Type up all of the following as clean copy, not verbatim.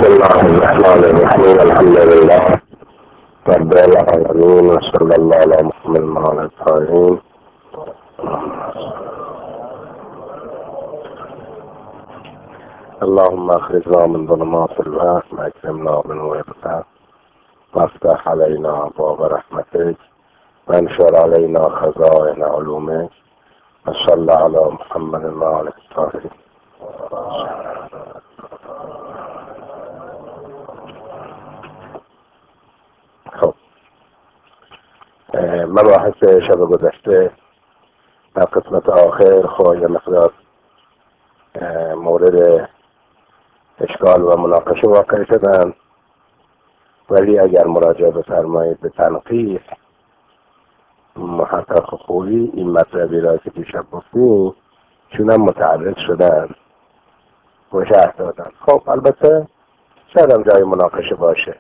بسم الله الرحمن الرحيم الحمد لله رب العالمين وصلى الله على محمد وعلى آله الطاهرين. اللهم اخرجنا من ظلمات الوهم واكرمنا بنور الفهم وافتح علينا ابواب رحمتك وانشر علينا خزائن علومك وصل على محمد وعلى آله الطاهرين. خب مباحث شب گذشته در قسمت آخر خب یه مقدار مورد اشکال و مناقشه واقع شدن، ولی اگر مراجعه بفرمایید به تنقیح محقق خوبی این مطلبی را که دیشب گفتیم چون هم متعرض شدن و شرح دادن. خب البته شاید هم جای مناقشه باشه.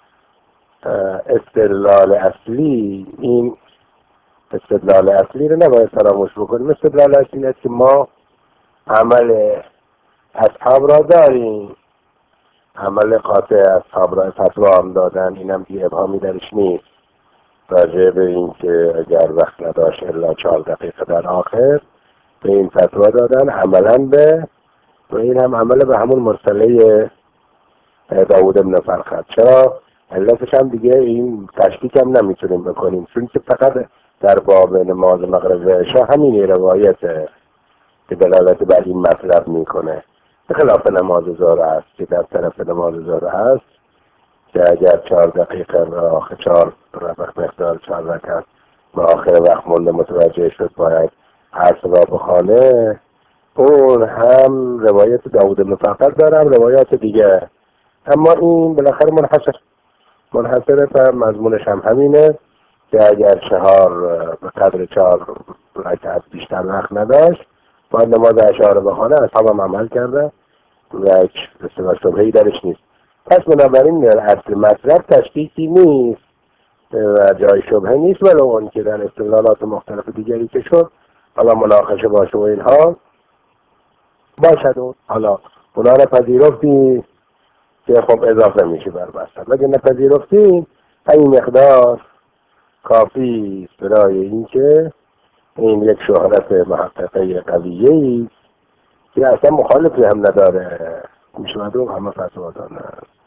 استدلال اصلی این استدلال اصلی رو نباید فراموش بکنیم. استدلال اصلی است که ما عمل اصحاب را داریم، عمل قاطع اصحاب را فتوا هم دادن، اینم دیگه ابهامی درش نیست راجع به این که اگر وقت نداشت الا 4 دقیقه در آخر به این فتوا دادن عملا به و این هم عمل به همون مرسله داود بن فرخد. چرا؟ علتش هم دیگه این تشکیک هم نمیتونیم بکنیم، چون که فقط در باب نماز مغرب و عشا همین روایت که دلالت بر این مطلب میکنه، به خلاف نماز ظهر است که در طرف نماز ظهر است که اگر 4 دقیقه به آخر 4 مقدار 4 رکعت به آخر وقت مونده متوجه شد باید عصر را بخوانه، اون هم روایت داود بن فرخد دارم روایات دیگه، اما این بالاخره منحصره و مضمونش هم همینه که اگر 4 به قدر 4 رکعت بیشتر وقت نداشت باید نماز عشا رو بخوانه. اصحاب هم عمل کرده و هیچ شبهه‌ای درش نیست. پس بنابراین در اصل مطلب تشکیکی نیست و جای شبهه نیست، ولو اون که در استدلالات مختلف دیگری که شد حالا مناقشه باشه و اینها باشد و حالا اونا رو پذیرفتی که خب اضافه میشه بر بستن، ولی نپذیرفتیم این مقدار کافی است برای این که این یک شهرت محققه قویه‌ای که اصلا مخالفی هم نداره میشوندون همه فتوا دادن.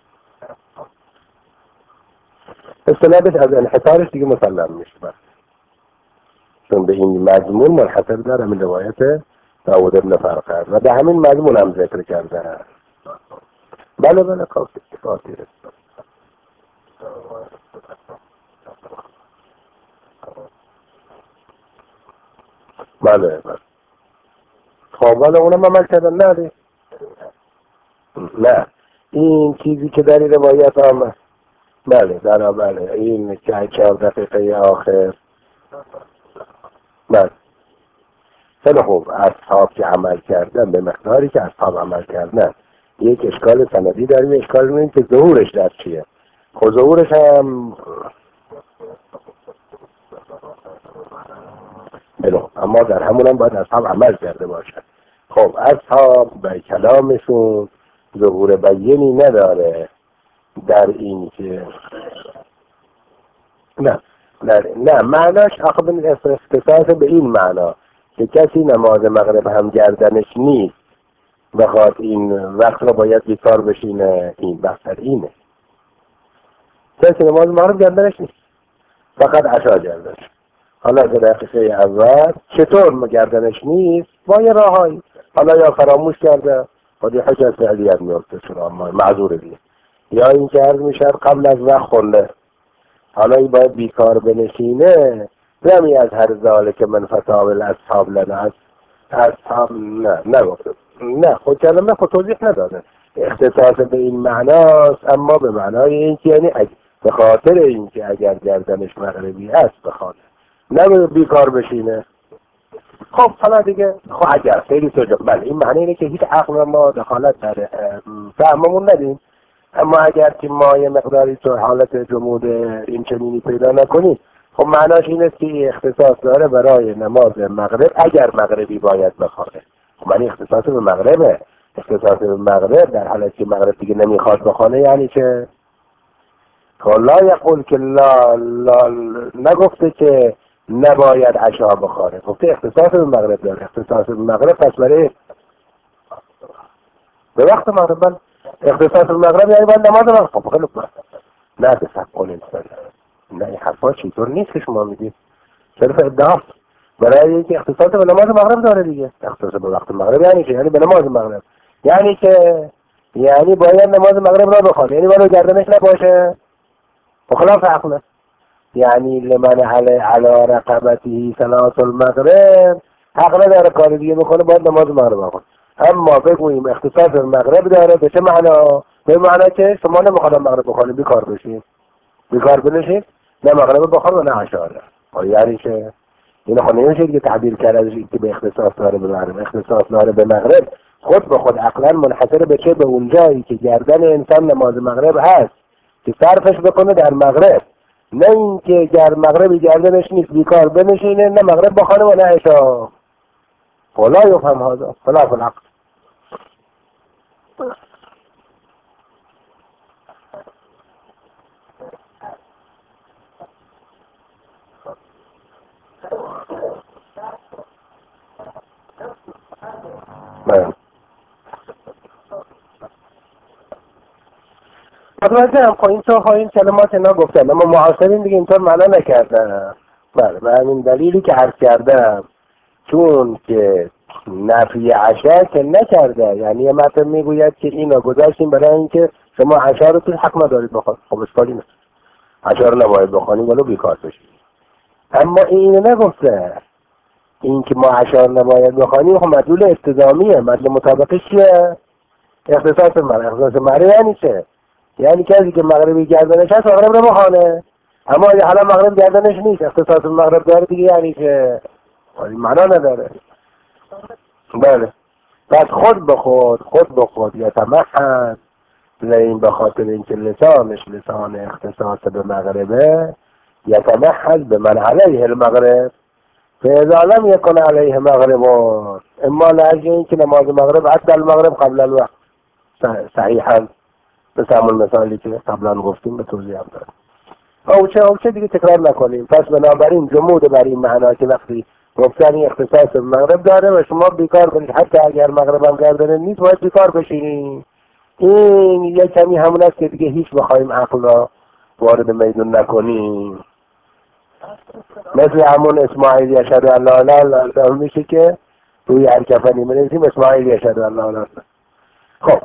استنادش از انحصارش دیگه مسلم میشه بس، چون به این مضمون منحصر داره من روایت داود بن فرخد و به همین مضمون هم ذکر کرده. بله کافی بله خب ولی اونم عمل کردن نه این چیزی که در این روایت آمد بله این که 4 دقیقه آخر خیلی خوب اصحاب که عمل کردن به مقداری که اصحاب عمل کردن یک اشکال سندی در این اشکال این که ظهورش در چیه. خود ظهورش هم اما در همون هم باید اصحاب عمل کرده باشد. خب اصحاب به کلامشون ظهور بیینی نداره در این که نه معناش آخه اختصاص به این معنا که کسی نماز مغرب هم گردنش نیست بخواد این وقت را باید بیکار بشینه، این بحثر اینه. کسی نماز مغرب گردنش نیست فقط عشا گردنش، حالا در دقیقه اول چطور گردنش نیست با یه راهایی، حالا یا فراموش کرده خودی حجت فعلیت میفته شما معذور دیگه، یا این که عرض میشه قبل از وقت خونده حالا این باید بیکار بنشینه نمی از هر ذالک که من فتاوی اصحاب لنا اصحاب نه خود کلمه خود توضیح نداده اختصاص به این معناست، اما به معنای این که یعنی به خاطر این که اگر گردنش مغربی هست بخواد نه بیکار بشینه. خب حالا دیگه خب اگر خیلی سجا بله این معنی اینه که هیچ عقل ما دخالت در فهممون ندیم، اما اگر که ما یه مقداری تو حالت جمود این چنینی پیدا نکنیم خب معناش این است که اختصاص داره برای نماز مغرب اگر مغربی باید بخوانه. خب من اختصاص به مغربه، اختصاص به مغرب در حالت که مغرب دیگه نمیخواد بخونه یعنی که لا یقول که لا نگفته که نباید عشا بخوره، گفته اختصاص به مغرب داره. اختصاص به مغرب پس برای به وقت مغرب من اختصاص به مغرب یعنی باید نماز مغرب. خب خیلی خوب، نه به سب کنید نه این حرفا چیطور نیست که شما میگید، صرف ادعاست. برای اینکه اختصاص به نماز مغرب داره دیگه. اختصاص به وقت مغرب یعنی چه؟ یعنی به نماز مغرب، یعنی که یعنی باید نماز مغرب را بخواد، یعنی باید گردنش نباشه بخلاف عقله. یعنی لمن علی رقبته صلاة المغرب، حق نداره کار دیگه بکنه، باید نماز مغرب بخونه. اما بگوییم اختصاص به مغرب داره، به چه معنا؟ به معنا که شما نمیخواد مغرب بخونید، بیکار بشید، بیکار بنشید، نه مغرب بخون و نه عشا. یعنی که این خود نمیشه که تعبیر کرده از که به اختصاص داره به مغرب. اختصاص داره به مغرب خود به خود عقلا منحصر به چه؟ به اونجایی که گردن انسان نماز مغرب هست که صرفش بکنه در مغرب، نه اینکه گر مغربی گردنش نیست بیکار بنشینه، نه مغرب بخونه و نه عشا. فلا یفهم هذا خلاف العقل. متوجه هم خواهیم این کلمات اینا گفتن، اما معاصرین دیگه اینطور معنا نکردن. بله، به همین دلیلی که عرض کردم، چون که نفی عشا که نکرده، یعنی یه متن میگوید که اینا گذاشتیم برای اینکه شما عشا رو توی حق ندارید بخواد. خب اشکالی نیست، عشا رو نباید بخوانیم ولو بیکار بشید. اما اینو نگفته، این که ما عشا رو نباید بخوانیم خب مدلول استدامیه. مدلول مطابقش چیه؟ اختصاص مغرب. اختصاص مغرب یعنی چه؟ یعنی کسی که مغربی گردنش هست مغرب رو بخوانه، اما حالا مغرب گردنش نیست، اختصاص مغرب داره دیگه، یعنی که معنا نداره. بله، پس خود به خود یتمحض، این به خاطر اینکه لسانش لسان اختصاص به مغربه، یتمحض به من علیه المغرب، فاذا لم یکن علیه مغرب، اما لعجه اینکه نماز مغرب حتی المغرب قبل الوقت صحیحا، مثل همون مثالی که قبلا گفتیم به توضیح هم دارم. او چه دیگه تکرار نکنیم. پس بنابراین جمود بر این معنا که وقتی گفتن این اختصاص به مغرب داره و شما بیکار بشید، حتی اگر مغرب هم گردنه نیست باید بیکار بشینید، این یک کمی همون است که دیگه هیچ بخوایم عقل را وارد میدون نکنیم. مثل همون اسماعیل یشهد ان لا اله الا الله میشه که روی هر کفنی می‌نویسیم اسماعیل یشهد ان لا اله الا الله. خب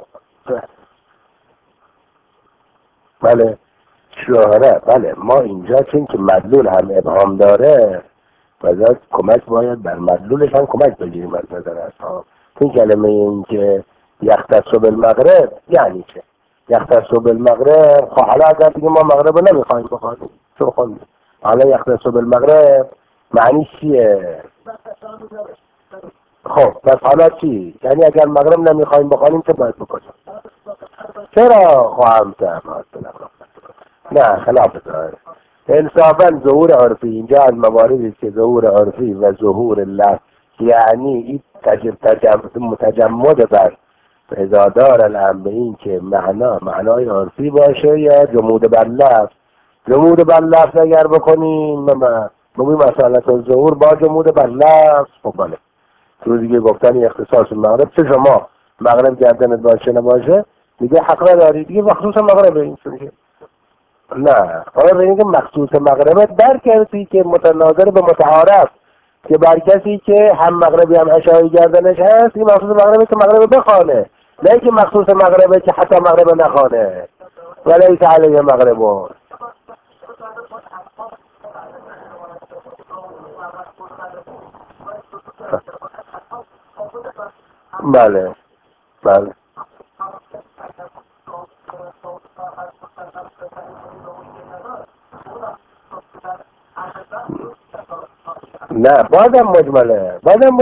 بله شهره، بله ما اینجا چون که مدلول هم ابهام داره باید کمک، باید بر مدلولش هم کمک بگیریم از نظر اصحاب. این کلمه این که یختص بالمغرب یعنی چه؟ یختص بالمغرب، خب حالا اگر دیگه ما مغرب رو نمیخوایم بخوانیم چون خوندیم، حالا یختص بالمغرب معنی چیه؟ خب پس حالا چی؟ یعنی اگر مغرب نمیخوایم بخوانیم چه باید بکنیم؟ چرا خواهم تحمد؟ نه خلاف داره. انصافا ظهور عرفی اینجا از مواردی که ظهور عرفی و ظهور لفظ، یعنی این متجمد بر ازادار الامر، این که معنای عرفی باشه یا جمود بر لفظ. جمود بر لفظ اگر بکنیم بگویم مسئله ظهور با جمود بر لفظ، خب بله تو دیگه گفتن اختصاص مغرب، چه شما مغرب گردنت باشه نباشه دیگه حق نداری دیگه، مخصوص مغرب این چون نه، حالا به اینکه مخصوص مغربه در کسی که متناظر به متعارف، که بر کسی که هم مغربی هم عشایی گردنش هست این مخصوص مغربه که مغرب بخوانه، نه اینکه مخصوص مغربه که حتی مغرب نخوانه ولیس علیه مغربون. بله بله نه بازم مجمله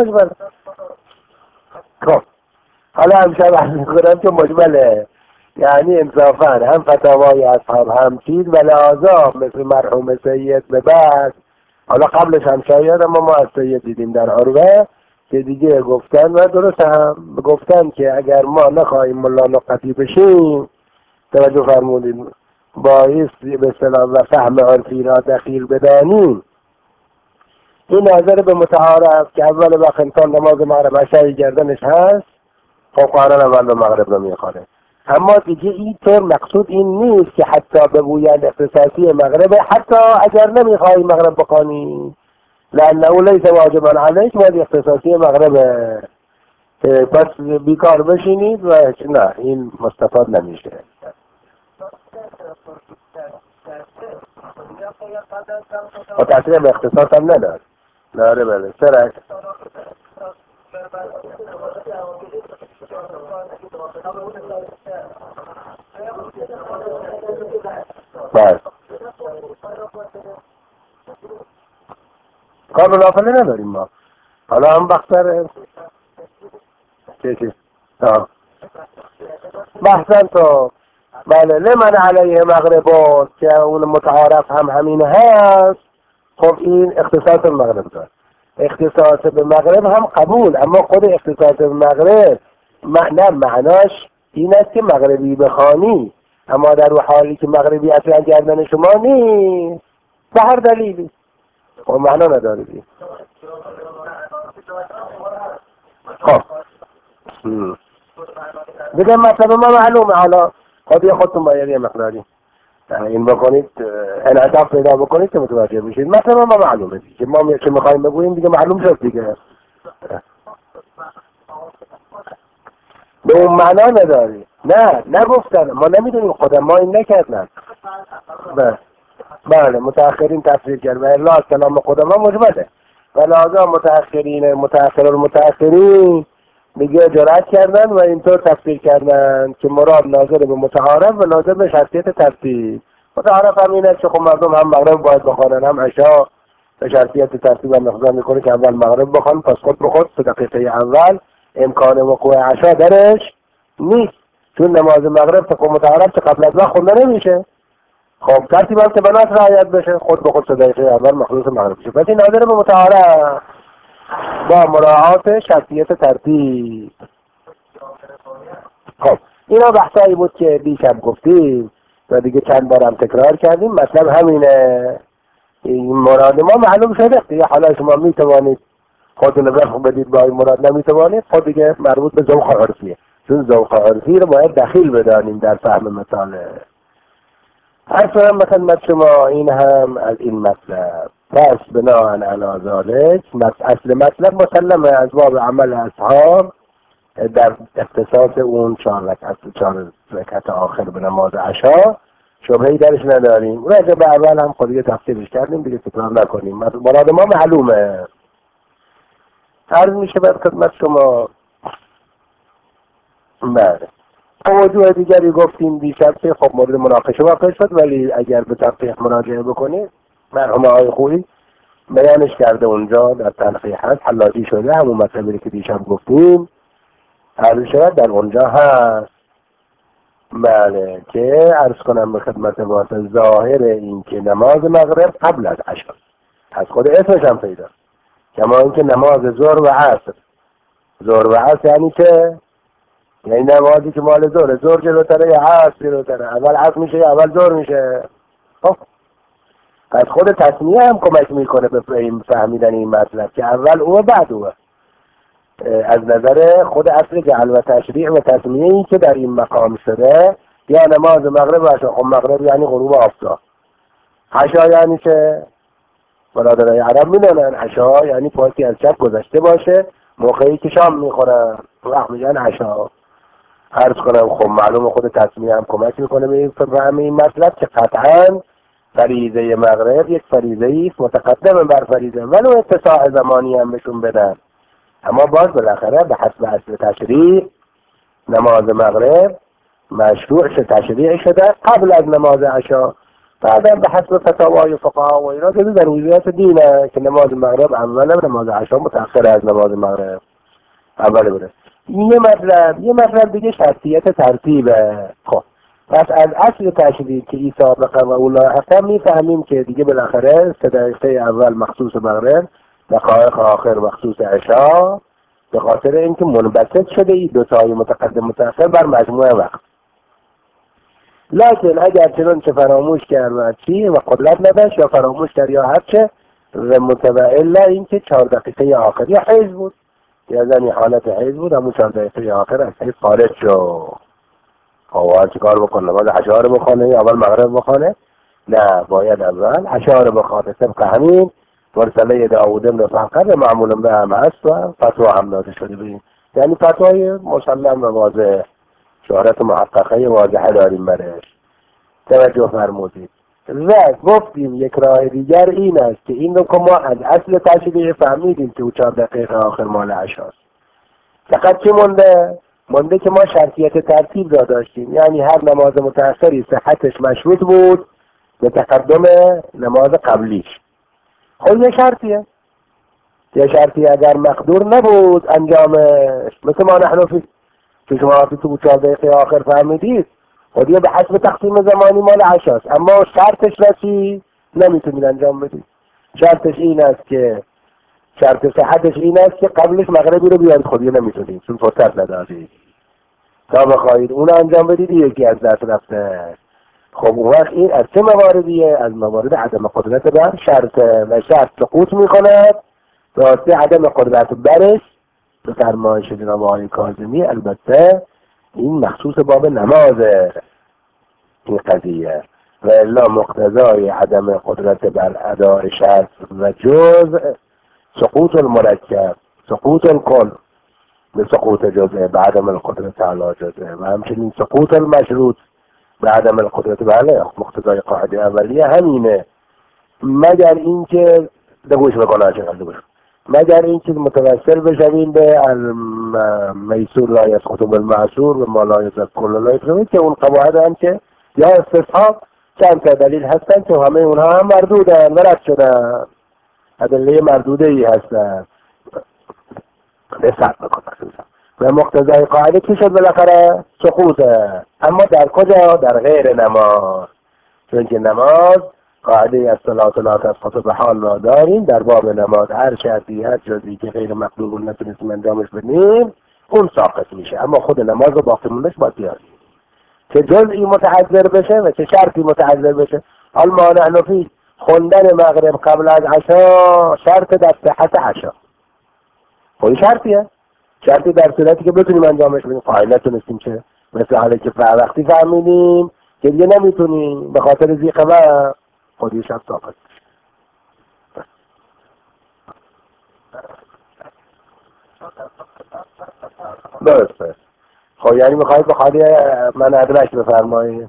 خب حالا همشب عرض میکنم که مجمله، یعنی انصافا هم فتاوای اصحاب هم چیز و لحاظا مثل مرحوم سید به بعد، حالا قبلش هم شاید اما ما از سید دیدیم در عروه که دیگه گفتن و درست هم گفتن که اگر ما نخواهیم ملا نقطی بشیم، توجه فرمودید، باعث به اصطلاح و فهم عرفی را دخیل بدانیم، این نظر به متعارف که اول وقت انسان نماز مغرب عشای گردنش هست، خب قرآن اول به مغرب رو میخوانه. اما دیگه این طور مقصود این نیست که حتی بگویند اختصاصی مغرب، حتی اگر نمیخوایی مغرب بخوانی لانه لیس واجبا علیک، ولی اختصاصی مغرب پس بیکار بشینید و نه، این مستفاد نمیشه. و تاثیر به اختصاص هم نداره. ناره بله سرک بله کار بلافله نداریم ما. حالا هم بختر چی بحثن تو بله لمن علیه مغربون که اون متعارف هم همین هست. خب این اختصاص مغرب دار، اختصاص به مغرب هم قبول، اما خود اختصاص به مغرب معناش این است که مغربی بخوانی، اما در حالی که مغربی اصلا گردن شما نیست به هر دلیلی خب معنا نداره. خب دیگه مطلب ما معلومه. حالا خودی خودتون باید یه مقداری این بکنید، انعطاف پیدا بکنید که متوجه بشید. مطلب ما معلومه دیگه، ما که میخوایم بگوییم دیگه معلوم شد دیگه، به اون معنا نداری. نه نگفتن، ما نمیدونیم، خودم ما این نکردن. بله متأخرین تفسیر کرد و الا کلام خودم ما مجمده و لازم متأخرین دیگه جرأت کردن و اینطور تفسیر کردن که مراد ناظر به متعارف و ناظر به شرطیت ترتیب. متعارف هم این است که خب مردم هم مغرب باید بخوانن هم عشا، به شرطیت ترتیب هم اقضا میکنه که اول مغرب بخوان، پس خود به خود 3 دقیقه اول امکان وقوع عشا درش نیست، چون نماز مغرب تا متعارف که قبل از وقت خونده نمیشه. خب ترتیب هم که بنات رعایت بشه، خود به خود 3 دقیقه اول مخلوص مغرب بشه. پس این ناظر به متعارف با مراعات شرطیت ترتیب. خب اینا بحثایی بود که دیشب گفتیم و دیگه چند بارم تکرار کردیم. مطلب همینه، این مراد ما معلوم شده دیگه. حالا شما میتوانید خودتون وفق بدید با این مراد، نمیتوانید خود دیگه مربوط به ذوق عرفیه، چون ذوق عرفی رو باید دخیل بدانیم در فهم مسائل. عرض کنم خدمت شما این هم از این مطلب. پس بناء علی ذلک اصل مطلب مسلمه از باب عمل اصحاب در اختصاص اون 4 رکعت آخر به نماز عشا شبهه‌ای درش نداریم. راجع به اول هم خودی تفسیرش کردیم دیگه، تکرار نکنیم. مراد ما معلومه. عرض میشه بعد خدمت شما. بله موضوع دیگری گفتیم دیشب که خب مورد مناقشه واقع شد، ولی اگر به تفصیل مراجعه بکنید مرحوم آقای خویی بیانش کرده اونجا در تلخیح هست، حلاجی شده همون مطلبی که دیشب گفتیم عرض شد در اونجا هست. بله که عرض کنم به خدمت واسه ظاهر این که نماز مغرب قبل از عشا از خود اسمش هم پیدا، کما این که نماز ظهر و عصر، ظهر و عصر یعنی که یعنی نمازی که مال ظهر جلوتره یا عصر جلوتره، اول عصر میشه یا اول ظهر میشه. خب از خود تصمیه هم کمک میکنه به فهمیدن این مطلب که اول او و بعد او. از نظر خود اصل جعل و تشریع و تصمیه‌ای که در این مقام شده، یا نماز مغرب و عشا. خب مغرب یعنی غروب آفتاب، عشا یعنی که برادرای عرب میدونن عشا یعنی پاسی از شب گذشته باشه، موقعی که شام میخورن وقت میگن عشا. عرض کنم خب معلوم خود تصمیه هم کمک میکنه به فهم این مطلب که قطعا فریضه مغرب یک فریضه است متقدم بر فریضه، ولو اتساع زمانی هم بهشون بدن، اما باز بالاخره به حسب اصل تشریع نماز مغرب مشروع تشریع شده قبل از نماز عشا. بعدا به حسب فتاوای فقها و اینا در ضروریات دینه که نماز مغرب اوله و نماز عشا متأخر از نماز مغرب اوله بوده. یه مطلب دیگه شرطیت ترتیبه. خب پس از اصل تشریع که این سابقه و اولاحقه میفهمیم که دیگه بالاخره 3 دقیقه اول مخصوص مغرب، دقایق آخر مخصوص عشا، به خاطر اینکه منبسط شده ای دوتای متقدم متأخر بر مجموعه وقت. لکن اگر چنانچه فراموش کرد و چی و قدرت نداشت یا فراموش کرد یا هرچه و متوعلا اینکه 4 دقیقه آخر یا حیض بود یا زنی حالت حیض بود، همون 4 دقیقه آخر از حیض خارج شد. اول چی کار بکنه؟ باید عشا رو بخونه یا اول مغرب بخونه؟ نه، باید اول عشا رو بخونه. طبق همین مرسله داود بن فقر معمول به هم هست و فتوا هم داده شده بیم، یعنی فتوای مسلم و واضح، شهرت محققه واضحه داریم برش. توجه فرمودید. و گفتیم یک راه دیگر این است که این رو که ما از اصل تشریع فهمیدیم که او 4 دقیقه آخر مال عشاست. فقط چه مونده که ما شرطیت ترتیب را داشتیم، یعنی هر نماز متأخری صحتش مشروط بود به تقدم نماز قبلیش. خب یه شرطی اگر مقدور نبود انجامش، مثل ما نحنفی که شما تو 4 دقیقه آخر فهمیدید، خب یه به حسب تقسیم زمانی مال عشاست، اما شرطش رسی نمیتونید انجام بدید. شرط صحتش این است که قبلش مغربی رو بیاد، خودی نمیتونید چون فرصت ندارید تا بخواهید اون انجام بدید، یکی از دست رفته. خب اون وقت این از چه مواردیه؟ از موارد عدم قدرت بر شرط و شرط سقوط میکند راسته عدم قدرت برش به فرمایش جناب آقای کاظمی. البته این مخصوص باب نمازه این قضیه، و الا مقتضای عدم قدرت بر اداء شرط و جزء سقوط المرکب، سقوط الکل به سقوط جزء به عدم القدرت علی جزء، و همچنین سقوط المشروط به عدم القدرت. بله مقتضای قاعده اولیه همینه، مگر اینکه دگوش بکنه مگر اینکه متوسل بشویم به میسور لا یسقط بالمعسور و ما لا یسقط کل لا یسقط، که اون قواعد هم که یا استصحاب چند تا دلیل هستن که همه اونها هم مردودن و رد شدن، ادله مردوده ای هستن حساب بکنن و مقتضای قاعده کی شد بالاخره؟ سقوطه. اما در کجا؟ در غیر نماز، چون که نماز قاعده از صلات لا تسقط به حال را داریم. در باب نماز هر شرطی هر جزئی که غیر مقدور نتونستیم انجامش بدیم اون ساقط میشه، اما خود نماز رو باقی موندش باید بیاریم که جزئی متعذر بشه و چه شرطی متعذر بشه. حال ما نحنفی خوندن مغرب قبل از عشا شرط در صحت عشا، خود شرطیه، شرطی در صورتی که بتونیم انجامش بدیم. قاعده نتونستیم چه؟ مثل حالی که وقتی فهمیدیم که دیگه نمیتونیم به خاطر زیقه و خودی شب ساقط درسته. خب یعنی میخواید به خاطر من ادرک بفرمایید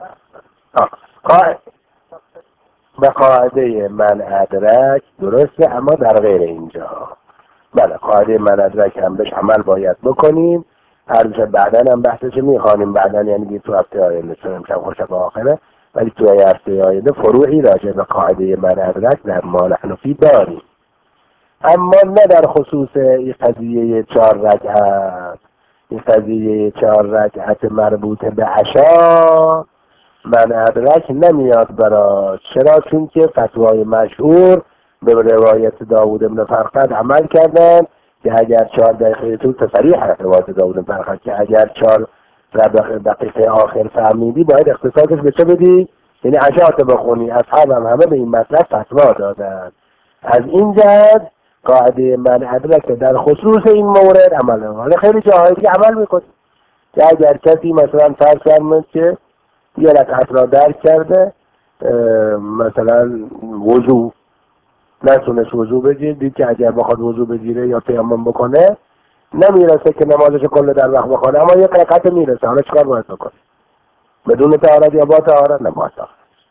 به قاعده من ادرک درسته، اما در غیر اینجا. بله قاعده من ادرک هم بهش عمل باید بکنیم. هر بعدن هم بحثش میخوانیم بعدن، یعنی تو هفته آینده چون کم خوشب آخره، ولی تو هفته آینده فروعی راجع به قاعده من ادرک در ما نحنفی داریم، اما نه در خصوص این قضیه 4 رکعت. این قضیه 4 رکعت مربوط به عشا من ادرک نمیاد براش. چرا؟ چون که فتوای مشهور به روایت داود بن فرقد عمل کردن که اگر 4 دقیقه طول تصریح روایت داود بن فرقد که اگر 4 دقیقه آخر فهمیدی باید اختصاصش به چه بدی؟ یعنی عشاءت بخونی. اصحاب هم همه به این مطلب فتوا دادن. از این جهت قاعده من ادرک در خصوص این مورد عمل نمی‌کنه. خیلی جاهای دیگه عمل میکنه که اگر کسی مثلا فرض فرمود که یه رکعت را درک کرده، مثلا وضو نتونست وضو بگیره، دید که اگر بخواد وضو بگیره یا تیمم بکنه نمیرسه که نمازش کل در وقت بخونه، اما یک رکعت میرسه. حالا چیکار باید بکنه؟ بدون طهارت یا با طهارت؟ نه با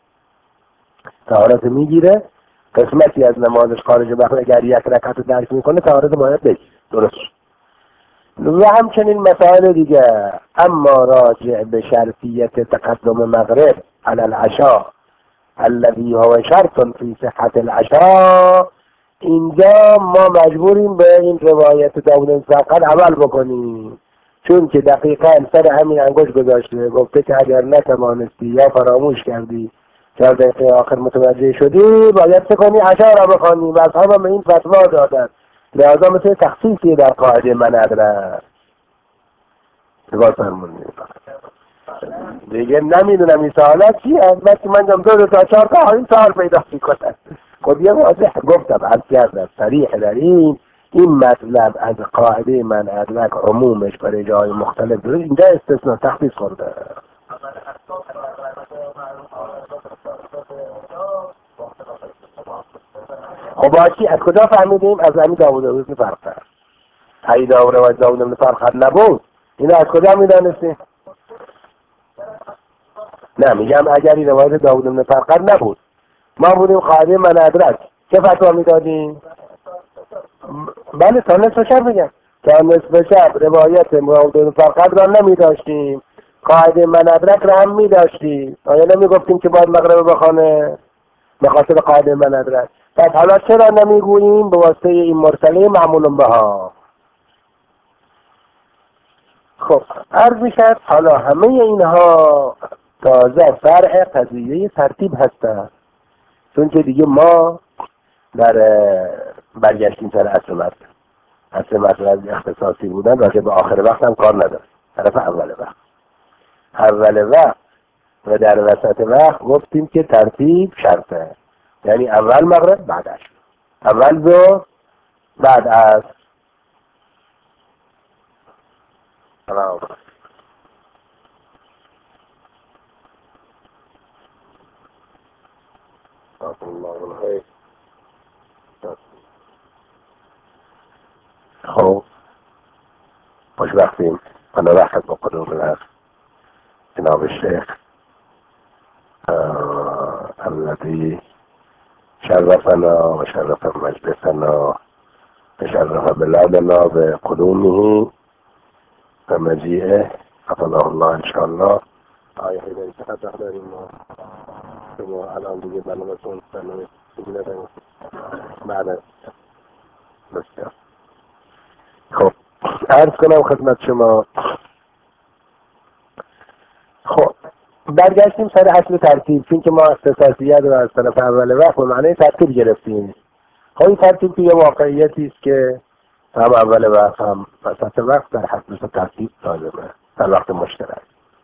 طهارت میگیره. قسمتی از نمازش خارج وقت اگر یک رکعت درک میکنه طهارت باید بگیره، درست. و همچنین مسائل دیگه. اما راجع به شرطیت تقدم مغرب علی العشاء الذي هو شرط فی صحت العشاء، اینجا ما مجبوریم به این روایت داود فقط عمل بکنیم، چون که دقیقاً سر همین انگشت گذاشته، گفته که اگر نتوانستی یا فراموش کردی 4 دقیقه آخر متوجه شدی باید چه کنی؟ عشاء را بخوانی. و اصحاب هم این فتوا دادن لہذا مثل تخصیصی در قاعده من ادرک نگاه فرمونید دیگه نمیدونم این سوالات چی البته من جم 2 تا 4 تا این سوال پیدا میکنم. خب یه واضح گفتم عرض کردم صریح در این مطلب از قاعده من ادرک عمومش برای جای مختلف داره، اینجا استثناء تخصیص خورده. خب باید از کجا فهمیدیم؟ از همین داوود بن فرقد. ای داوود بن فرقد نبود اینو از کجا میدانستیم؟ نه میگم اگر این روایت داوود بن فرقد نبود ما بودیم قاعده من ادرک چه فتوا میدادیم؟ بله تا نصف شب بگم تا نصف شب روایت داوود بن فرقد را نمیداشتیم، قاعده من ادرک را هم میداشتیم. آیا نمیگفتیم که باید مغرب بخوانه به خاطر قاعده من ادرک؟ پس حالا چرا نمیگوییم به واسطه این مرسله معمول بها؟ خب عرض میشد حالا همه اینها تازه فرع قضیه ترتیب هستند، چون که دیگه ما در برگشتیم سر اصل مطلب اختصاصی بودن راجع به آخر وقت هم کار نداره، طرف اول وقت و در وسط وقت گفتیم که ترتیب شرطه، یعنی اول مغرب بعد عشر، اول ظهر بعد عصر. خب خوشبختیم انا رحمت با قدوم العصر جناب الشیخ الذي شرفنا و شرف مجلسنا و شرف بلادنا بقدومه و مجیئه حفظه الله انشاءالله. آیه حیدری چقدر داریم ما شما الان دیگه برنامه‌تون برنامه دیگه نداریم بعد بسیار خب عرض کنم خدمت شما. خب برگشتیم سر اصل ترتیب، چون که ما اختصاصیت رو از طرف اول وقت به معنی ترتیب گرفتیم. خب این ترتیب که یه واقعیتی است که هم اول وقت هم وسط وقت در حد ترتیب لازمه در وقت مشترک.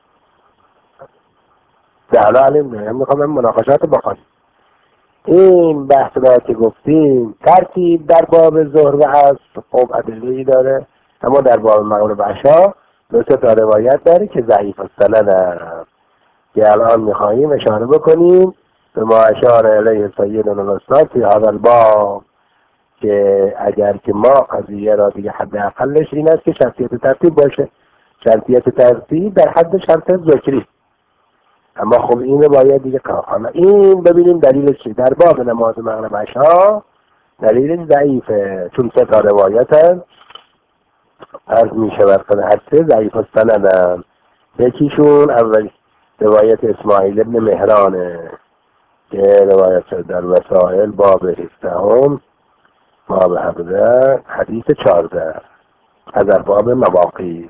حالا علم میخوام مناقشات بکنیم. این بحث را که گفتیم ترتیب در باب ظهر و عصر خب ادله‌ای داره، اما در باب مغرب و عشا 2 تا روایت داره که ضعیف السند که الان میخواییم اشاره بکنیم به ما اشاره الیه سیدنا الاستاذ فی هذا الباب، که اگر که ما قضیه را دیگه حد اقلش این است که شرطیت ترتیب باشه. شرطیت ترتیب در حد شرط ذکری، اما خب این رو باید دیگه حالا این ببینیم دلیلش چیه. در باب نماز مغرب عشا دلیلش ضعیفه، چون 3 تا روایت هست عرض میشه برکنه هر 3 ضعیف السندن. یکیشون اول روایت اسماعیل ابن مهرانه که روایت در وسائل باب 17 باب 17 حدیث 14 از باب مواقیت.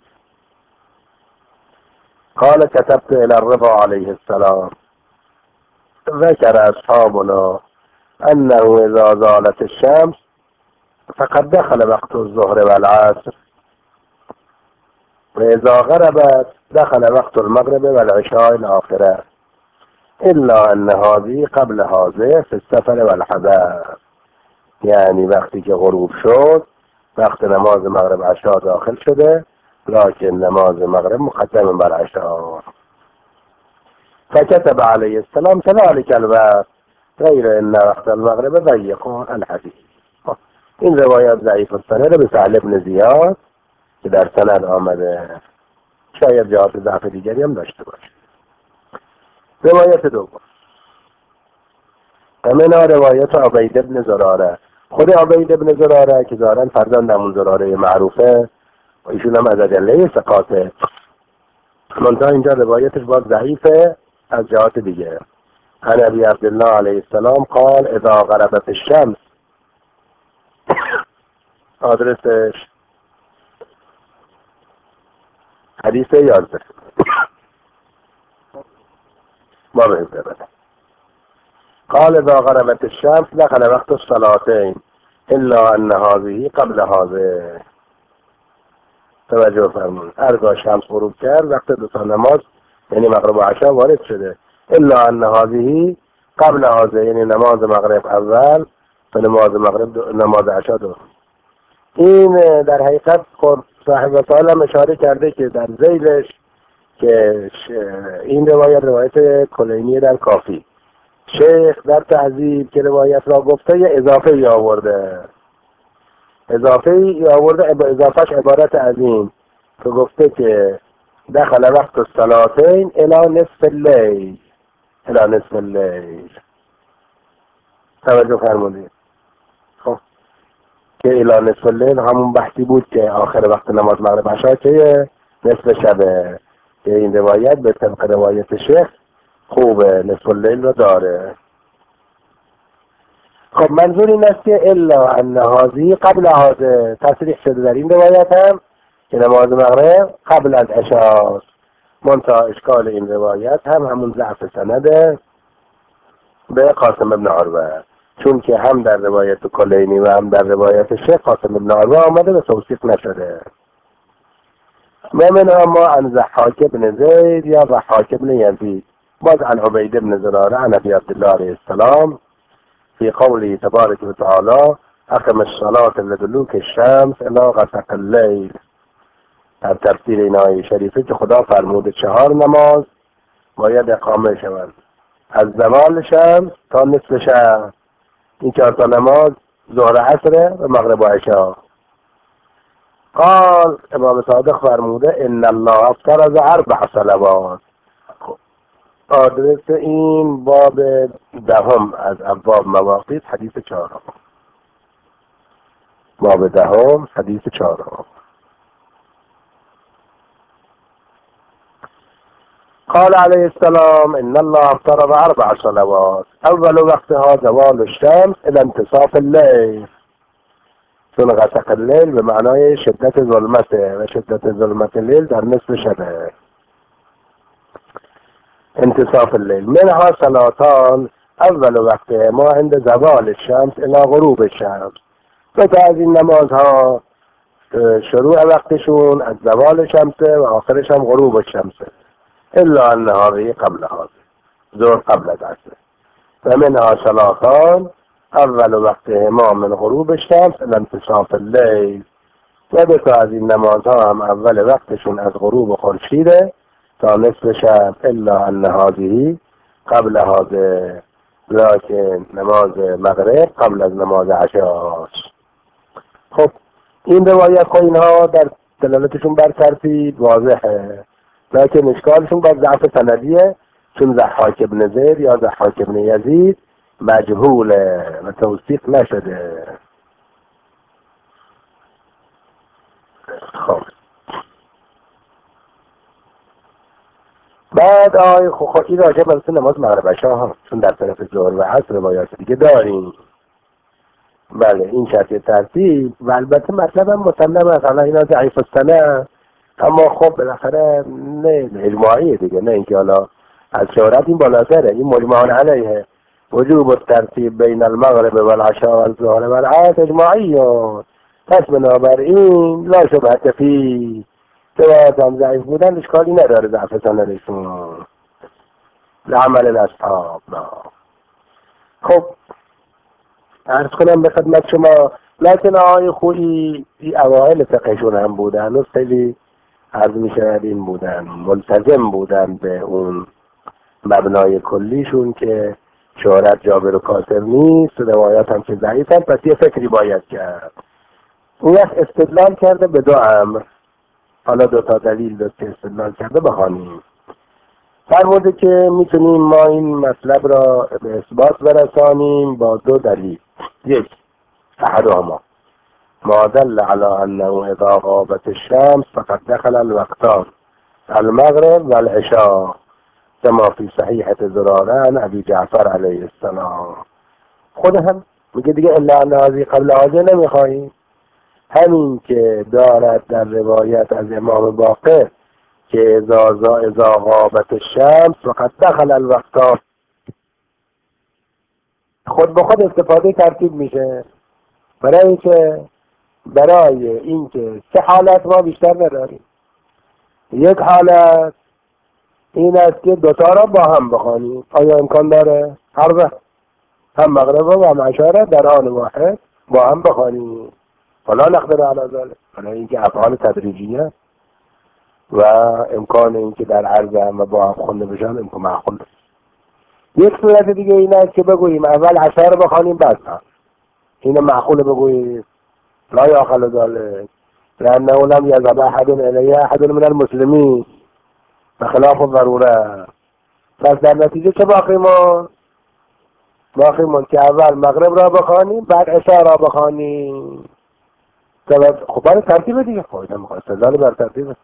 قال كتبت الى الرضا عليه السلام ذكر اصحابنا انه اذا زالت الشمس فقد دخل وقت الظهر والعصر واذا غربت دخل وقت المغرب والعشاء الاخره الا ان هذه قبل هذه في السفر والحضر. یعنی وقتی که غروب شد وقت نماز مغرب عشا داخل شده، لكن نماز مغرب مقدم بر عشا. فكتب عليه السلام كذلك الوقت غير ان وقت المغرب ضيق الحديث. این روایات ضعیف السند به سهل بن زیاد که در سند آمده، شاید جهات ضعف دیگری هم داشته باشه. روایت دوم همین روایت عبید بن زراره. خود عبید بن زراره که ظاهرا فرزند همون زراره معروفه و ایشون هم از اجله ثقاته، منتها اینجا روایتش باز ضعیفه از جهات دیگه. عن ابی عبدالله علیه السلام قال اذا غربت الشمس، آدرسش حدیث 11 ما بهیم ببنه. قال اذا غربت الشمس دخل وقت الصلاتين الا ان هذه قبل هذا. توجه فرمون هرگاه شمس غروب کرد وقت دو تا نماز یعنی مغرب و عشا وارد شده، الا ان هذه قبل هذا یعنی نماز مغرب اول تا نماز مغرب نماز عشا دو. این در حقیقت صاحب وسائل هم اشاره کرده که در ذیلش که این روایت کلینی در کافی، شیخ در تهذیب که روایت را گفته یه اضافه ای آورده، اضافه ای آورده، با اضافهش عبارت از این که گفته که دخل وقت الصلاتین الی نصف اللیل، الی نصف اللیل. توجه فرمودید؟ خب که الی نصف اللیل همون بحثی بود که آخر وقت نماز مغرب عشا که نصف شبه، که این روایت به طبق روایت شیخ خوبه، نصف اللیل رو داره. خب منظور این است که الا ان هذه قبل هذا تصریح شده در این روایت هم که نماز مغرب قبل از عشاء. منتها اشکال این روایت هم همون ضعف سنده به قاسم ابن عروه، چون که هم در روایت کلینی و هم در روایت شیخ قاسم ابن عروه آمده و توثیق نشده. ومنها ما عن ضحاک بن زید یا ضحاک بن یزید، باز عن عبید بن زراره عن ابی عبدالله علیه السلام في قوله تبارك وتعالى أقم الصلاة لدلوك الشمس إلى غسق الليل. در تفسیر این آیه شریفه که خدا فرموده 4 نماز باید اقامه شوند از زوال شمس تا نصف شب. این 4 تا نماز ظهر عصر و مغرب و عشا. قال امام صادق فرموده ان الله افترض 4 صلوات. آدرس این باب 10 از ابواب مواقیت حدیث 4، باب 10 حدیث 4. قال عليه السلام ان الله افترض 4 صلوات اول وقتها زوال الشمس الى انتصاف الليل. چون غسق الليل به معنای شدت ظلمته و شدت ظلمت لیل در نصف شبه. انتصاف الليل منها صلاتان اول وقت ما عند زوال الشمس الى غروب الشمس. و تا از این نمازها شروع وقتشون از زوال شمسه و آخرش هم غروب الشمسه. الا ان هذه قبل هذا ظهر قبل از عصر. و منها صلاتان اول وقت ما من غروب الشمس الى انتصاف الليل. و تا از این نمازها هم اول وقتشون از غروب خورشیده تا نصف شب. الا ان هذه قبل هذا، لكن نماز مغرب قبل از نماز عشاء. خب این روایت ها اینها در دلالتشون بر ترتیب واضحه، لكن اشکالشون بر ضعف سندیه، چون ضحاک ابن زید یا ضحاک ابن یزید مجهوله و توثیق نشده. خب بعد این راجع به نماز مغرب عشا ها، چون در طرف ظهر و عصر روایات دیگه داریم. بله این شرط ترتیب و البته مطلب هم مسلم است، حالا اینا ضعیف السند، اما خب بالاخره نه اجماعیه دیگه، نه اینکه حالا از شهرت این بالاتره، این مجمعان علیه. وجوب الترتیب بین المغرب و العشاء و الظهر و العصر اجماعیه. پس بنابراین لا شبهة فیه، روایات هم ضعیف بودن اشکالی نداره ضعف سندشون لعمل الاصحاب. خب عرض کنم به خدمت شما، لکن آقای خویی این اوائل فقهشون هم بودن و خیلی عرض میشود این بودن ملتزم بودن به اون مبنای کلیشون که شهرت جابر و کاسر نیست، روایات هم که ضعیف هم، پس یه فکری باید کرد. اون استدلال کرده به 2 امر. حالا 2 تا دلیل داشت که استدلال کرده بخوانیم. فرموده که میتونیم ما این مطلب را به اثبات برسانیم با 2 دلیل. یک، احدهما ما دل على انه اذا غابت الشمس فقد دخل الوقتان المغرب والعشاء كما في صحيحة زرارة عن ابي جعفر علیه السلام. خود هم میگه دیگه الا ان هذه قبل هذا نمیخواهیم، همین که دارد در روایت از امام باقر که اذا غابت الشمس فقد دخل الوقتان، خود به خود استفاده ترتیب میشه برای اینکه سه حالت ما بیشتر نداریم. یک حالت این است که دوتا را با هم بخوانیم. آیا امکان داره؟ هر وقت هم مغرب و هم عشا را در آن واحد با هم بخوانیم. فلا نقدر علی ذلک، برای اینکه افعال تدریجیه و امکان اینکه در عرض هم و با هم خونده بشن امکان معقول. یک صورت دیگه این است که بگوییم اول عشا را بخوانیم بعد هم. اینو معقول بگوییم لا یعقل ذلک لأنه لم يذهب أحد إليه أحد من المسلمين بخلاف الضروره. پس در نتیجه چه باقی مون که اول مغرب را بخوانیم بعد عشا را بخوانیم. خب برای ترتیب دیگه خواهیدم استدلال بر ترتیب.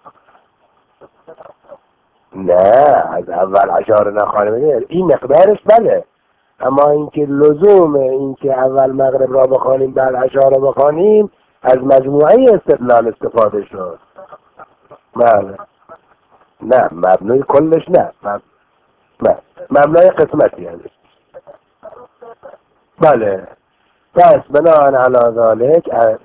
نه از اول عشا را نخوانیم این مقدارش بله، اما اینکه لزوم اینکه اول مغرب را بخوانیم بعد عشا را بخوانیم از مجموعه استدلال استفاده شد. بله نه مبنای کلش نه مبنای قسمتی هست. بله پس بناهن علی ذالک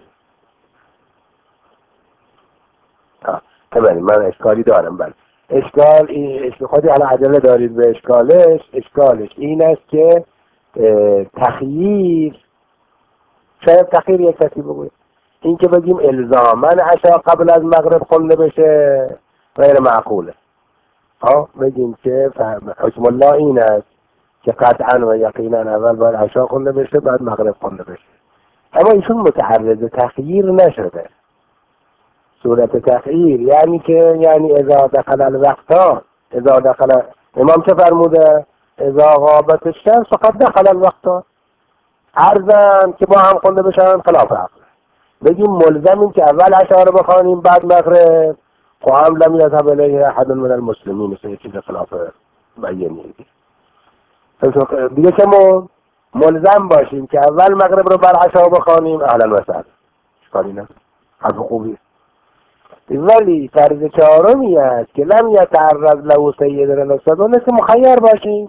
تمام. من اشکالی دارم. بله اشکال خودی حالا عجله دارید به اشکالش این است که تخییر، شاید تخییر یک کسی بگوید این که بگیم الزاماً عشا قبل از مغرب خونده بشه غیر معقوله. بگیم که حکم الله این است که قطعا و یقینا اول باید عشا خونده بشه بعد مغرب خونده بشه. اما ایشون متعرض تخییر نشده. صورت تخییر یعنی اذا دخل الوقتا، امام چه فرموده؟ اذا غابت الشمس فقد دخل الوقتا. عرضن که با هم خونده بشن خلاف عقل. بگیم ملزمیم که اول عشا رو بخوانیم بعد مغرب، خب هم لم یذهب الیه احد من المسلمین، مثل یه چیز خلاف بیانیه دیگه. که ما ملزم باشیم که اول مغرب رو بر عشا بخوانیم اهلا و سهلا، اشکالی نه، حرف خوبی. ولی فرض چهارمی است که لم یتعرض له سیدنا الاستاذ، اون که مخیر باشیم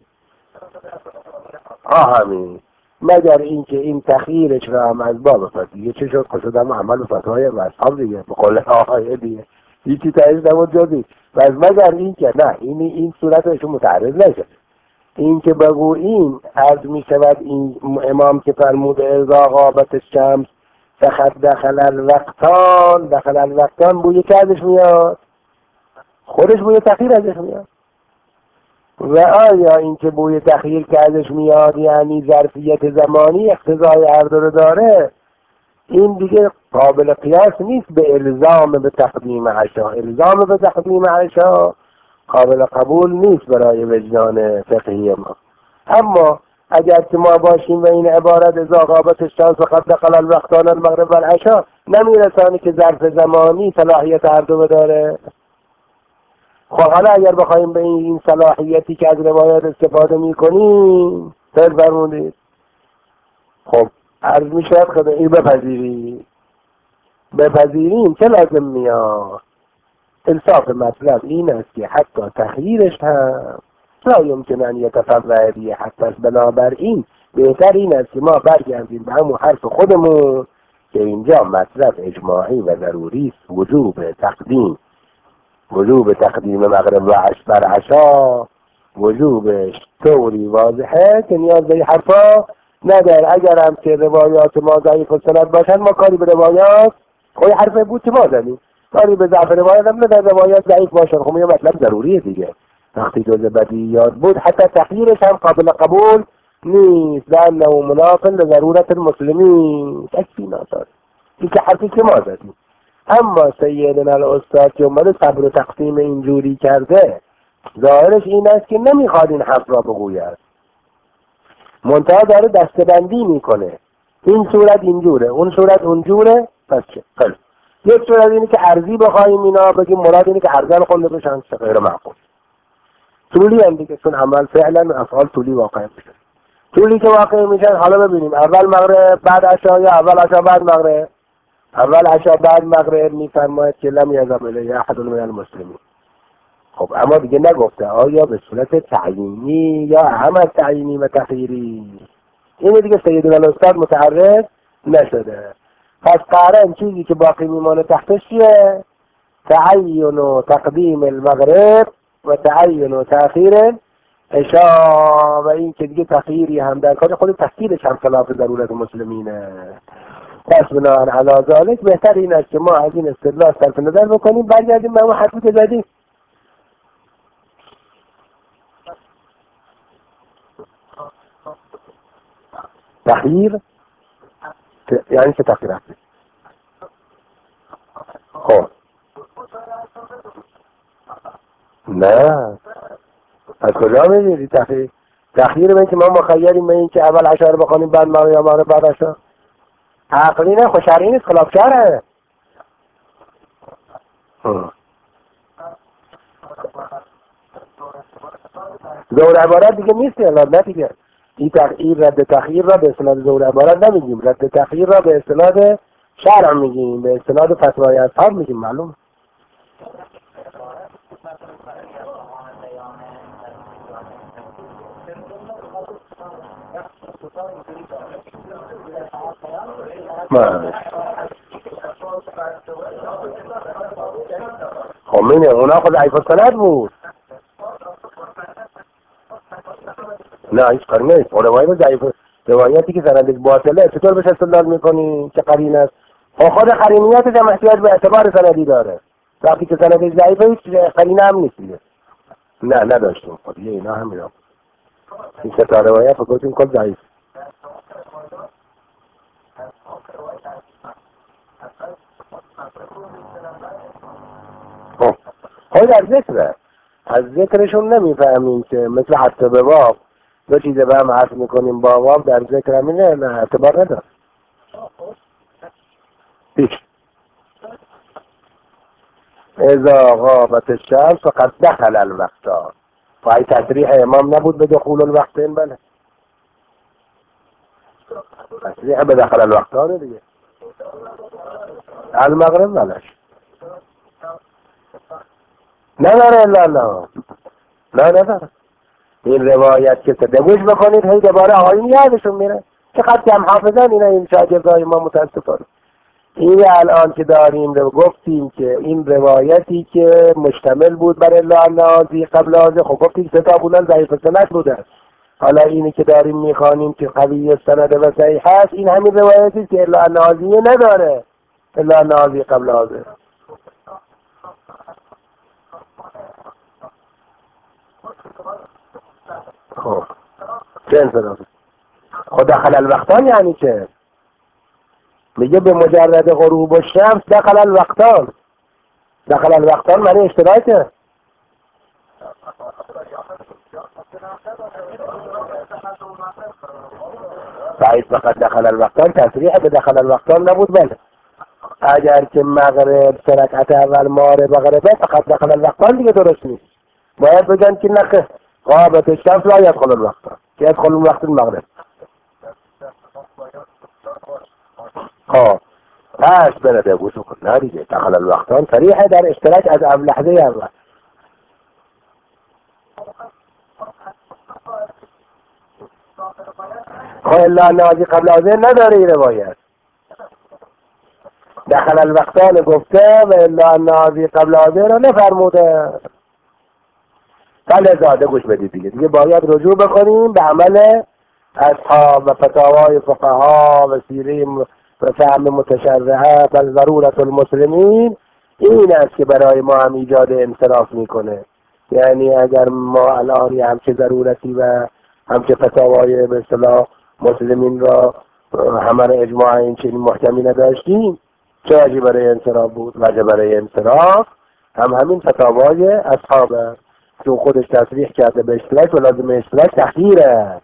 همین، مگر اینکه این تخییرش را هم از باب فتیه چه شد خشد هم عمل فتوای اصحاب دیگه به قول آقای دیگه هیچی تایید نمود جزی. و از مگر اینکه نه این صورتشون متعرض نشد. این که بگوییم عرض می شود این امام که فرمود اذا غابت الشمس فقد دخل الوقتان بوی که ازش میاد، خودش بوی تخییر ازش میاد. و آیا این که بوی تخییر که ازش میاد یعنی ظرفیت زمانی اقتضای هر دو رو داره، این دیگه قابل قیاس نیست به الزام به تقدیم عشا. الزام به تقدیم عشا قابل قبول نیست برای وجدان فقهی ما. اما اگر که ما باشیم و این عبارت اذا غابت الشمس فقد دخل الوقتان المغرب والعشا نمیرسانی که ظرف زمانی صلاحیت هر دو داره. خب حالا اگر بخوایم به این صلاحیتی که از روایات استفاده میکنیم فرمودید، خب عرض میشود خدا این بپذیریم چه لازم میاد؟ انصاف مطلب این است که حتی تخییرش هم لا یمکن ان یتفرع به حتی است. بنابراین بهتر این است که ما برگردیم به همون حرف خودمون که اینجا مطلب اجماعی و ضروری است، وجوب تقدیم مغرب و بر عشا وجوبش طوری واضحه که نیاز به حرفا نداره. اگر هم که روایات ما ضعیف و سند باشن ما کاری به روایات، خب حرف بود که ما زدیم، کاری به ضعف روایات هم نداره. روایات ضعیف باشن خب یه مطلب ضروریه دیگه. وقتی جز بدیهیات بود حتی تخییرش هم قابل قبول نیست، لأنه مناف لضرورت المسلمین، تکفی نداره. این که حرفی که ما زدیم. اما سیدنا الاستاد که اومده صبر و تقسیم اینجوری کرده ظاهرش این است که نمیخواد این حرف را بگوید، منتها داره دستبندی میکنه. این صورت اینجوره، اون صورت اونجوره. پس چه؟ یک صورت اینه که عرضی بخوایم اینا بگیم مراد اینه که عرضان خونده بشن، غیر معقول. طولی هم دیگه، چون عمل فعلا افعال طولی واقع میشه. طولی که واقع میشن حالا ببینیم اول مغرب بعد عشا یا اول عشا بعد مغرب. اول عشا بعد مغرب میفرماید که لم یذهب الیه احد من المسلمین. خب اما دیگه نگفته آیا به صورت تعیینی یا هم از تعیینی و تخییری. این دیگه سیدنا الاستاد متعرض نشده. پس قرن چیزی که باقی میمانه تحتش چیه؟ تعین و تقدیم المغرب و تعین و تأخیر عشاء، و این که دیگه تأخیری هم در کار خود تفصیلش هم خلاف ضرورت مسلمینه. پس بناهن علی ذالک بهتر این است که ما از این استدلال صرف نظر بکنیم، برگردیم به اون حرفی که زدیم. تأخیر یعنی چه تأخیر هست؟ خب نه، از کجا میگیری تأخیر؟ تأخیر به این که ما مخیریم به این که اول عشاء رو بخونیم بعد مغرب یا مغرب بعد عشاء. عقلی نه، خود شرعی نیست، خلاف شرعه. زور عبارت دیگه نیست الان، نه دیگه. این رد تأخیر را به اصطلاح زور عبارت نمیگیم، رد تأخیر را به اصطلاح شرع میگیم، به اصطلاح فتوای اصحاب میگیم. معلوم خب مینه اونا خود ضعیف السند بود. نه هیچ کاری نیست. روایتی که سندش باطله چطور بشه استدلال میکنی که قرین است؟ خود قرینیتش هم احتیاج به اعتبار سندی داره. وقتی که سندش ضعیفه هیچ قرینه هم نیست دیگه. نه نداشتیم خب دیگه اینا هم میرم این ستا روایت رو گفتیم کل ضعیف. خود از ذکرشون نمیفهمیم که مثل حتی به باب دو چیزه به هم عرض میکنیم با باب در ذکر همینه، نه اعتبار ندار هیچ. اذا غابت الشمس فقد دخل الوقت. فای تصریح امام نبود به دخول الوقتین؟ بله تصریح به دخل الوقتانه دیگه. المغرب بلش نداره الا نه نداره. این روایت که تدویج بکنید هی دوباره آیین یادشون میره. چقدر کم حافظن این شاگردای ما متاسفانه. این الان که داریم رو گفتیم که این روایتی که مشتمل بود بر الا النازی قبل آزه، خب گفتیم سه تا بودن ضعیف سند بودن. حالا اینی که داریم میخوانیم که قوی سند و صحیح هست، این همین روایتی که الا النازی نداره، الا النازی قبل آزه. خب چه انصرافه؟ خود دخل الوقتان یعنی چه؟ میگه به مجرد غروب الشمس دخل الوقتان. دخل الوقتان معنی اشتراکه. بعید فقط دخل الوقتان تصریح به دخل الوقتان نبود. بله اگر که مغرب سرکت اول ماره مغربه فقط دخل الوقتان دیگه درست نیست. باید بگن که نخه غابت الشمس لا يدخل الوقتان، يدخل الوقت المغرب. پس بلده بوسو کن نه دیگه. دخل الوقتان صریحه در اشتراک از لحظه اول. الا نازی قبل آذین نداره این روایت. دخل الوقتان گفته و الا نازی قبل آذین رو نفرموده. بله زاده گوش بدید دیگه باید رجوع بکنیم به عمل اصحاب و فتاوای فقها و سیره و فهم متشرعه و ضرورت المسلمین. این است که برای ما هم ایجاد انصراف میکنه. یعنی اگر ما الان همچه ضرورتی و همچه فتاوای به اصطلاح مسلمین را همه اجماع این چنین محکمی نداشتیم، چه وجه برای انصراف بود؟ وجه برای انصراف همین فتاوای اصحابه که خودش تصریح کرده به اشتراک و لازم اشتراک تخییره.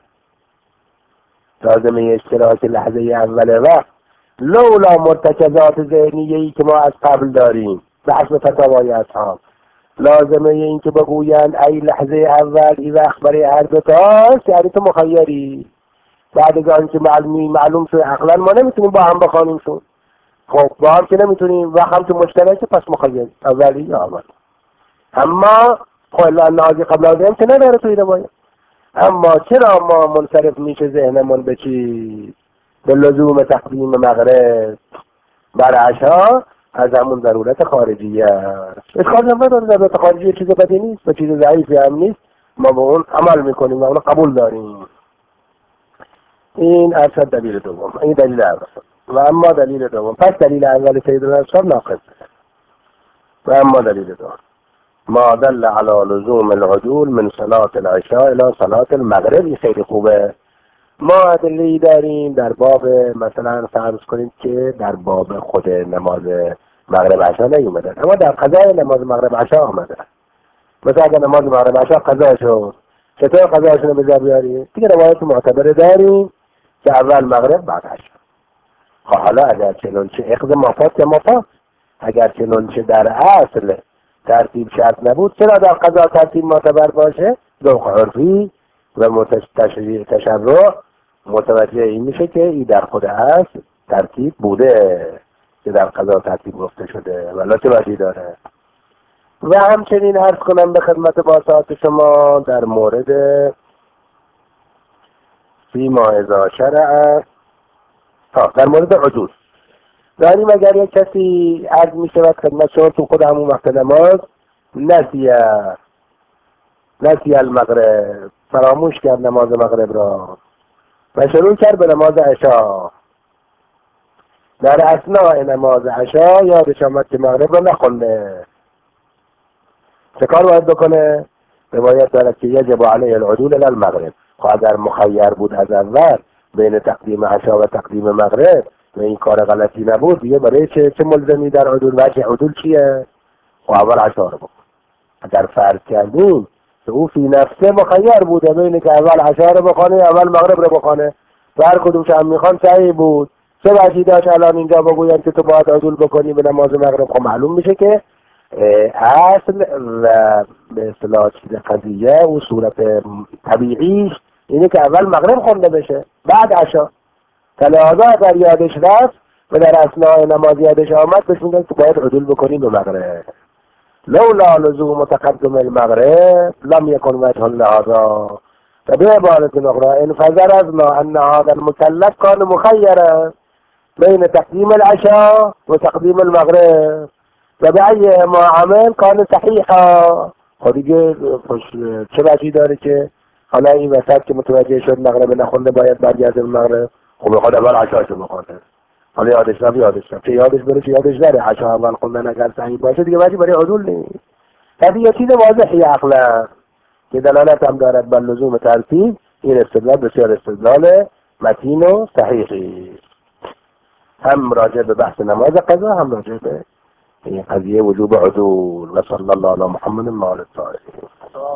لازم اشتراک لحظه اول وقت لولا مرتکزات ذهنیه‌ای که ما از قبل داریم به حسب فتاوای اصحاب، لازمه این که بگویند ای لحظه اول ای وقت برای هر دو تاست، یعنی تو مخیری. بعد از که معلوم شد عقلا ما نمیتونیم با هم بخوانیم شد. خب با هم که نمیتونیم و هم تو مشترکه، پس مخیر اولی یا اول. اما خلا نازی قبل از این که نداره توی روایت. اما چرا ما منصرف میشه ذهنمون به چی؟ به لزوم تقدیم مغرب بر عشا از همون ضرورت خارجی است. اشکال هم نداره، ضرورت خارجی چیز بدی نیست و چیز ضعیفی هم نیست، ما به اون عمل میکنیم و اون قبول داریم. این ارشد دلیل دوم، این دلیل اول. و اما دلیل دوم، پس دلیل اول سیدنا الاسلام ناقص. و اما دلیل دوم ما دل على لزوم العدول من صلاة العشاء الى صلاة المغرب. این خیلی خوبه. ما ادله‌ای داریم در باب، مثلا فرض کنید که در باب خود نماز مغرب عشا نیومده، اما در قضای نماز مغرب عشا آمده. مثلا اگر نماز مغرب عشا قضا شد، چطور قضاشون رو به جا بیاریم؟ دیگه روایت معتبره داریم که اول مغرب بعد عشا. حالا اگر چنانچه اخذ مافات یا مافات، اگر چنانچه در اصل ترتیب شرط نبود، چرا در قضا ترتیب معتبر باشه؟ ذوق عرفی و تشرع متوجه این میشه که این در خود اصل ترتیب بوده که در قضا ترتیب گفته شده، ولی چه وجهی داره. و همچنین عرض کنم به خدمت باسطات شما در مورد فیما اذا شرع، در مورد عدول داریم. اگر یک کسی عرض می شود خدمت شما تو خود همون وقت نماز نسی المغرب، فراموش کرد نماز مغرب را و شروع کرد به نماز عشا، در اثناء نماز عشا یادش آمد که مغرب را نخونده، چه کار باید بکنه؟ روایت دارد که یجب علیه العدول الی المغرب. اگر مخیر بود از اول بین تقدیم عشا و تقدیم مغرب و این کار غلطی نبود، دیگه برای چه ملزمی در عدول؟ وجه عدول چیه؟ اول عشا رو بکن. اگر فرض کردیم که او فی نفسه مخیر بوده بین که اول عشا رو بخونه اول مغرب رو بخونه و هر کدوم که هم میخوان صحیح بود، چه وجهی داشت الان اینجا بگویم که تو باید عدول بکنی به نماز مغرب؟ خب معلوم میشه که اصل و به اصطلاح چیز قضیه و صورت طبیعیش اینه که اول مغرب خونده بشه بعد عشا. لہذا اگر یادش رفت و در اثناء نماز یادش آمد، بهش میگن که باید عدول بکنی به مغرب. لولا لزوم تقدم المغرب لم يكن وجه لهذا. فبعبارة أخرى إن فزرزنا أن هذا المكلف كان مخيرا بين تقديم العشاء وتقديم المغرب وبأي ما عمل كان صحيحا. خودیگه چه وجهی داره که حالا این وسط که متوجه شد مغرب نخونده باید برگرده به مغرب؟ خب بخواد اول عشاشو بخونه، حالا یادش رفت، چه یادش بره چه یادش نره، عشا اول خوندن اگر صحیح باشه دیگه وجهی برای عدول نیست. هذه یه چیز واضحی عقلا که دلالت هم دارد بر لزوم ترتیب. این استدلال بسیار استدلال متین و صحیحی، هم راجع به بحث نماز قضا هم راجع به این قضیه وجوب عدول. و صلی الله علی محمد و آله الطاهرین.